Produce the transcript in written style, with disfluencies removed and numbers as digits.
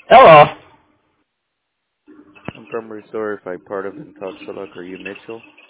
Hello. I'm from Restorafied, part of Intoxalak. Are you Mitchell?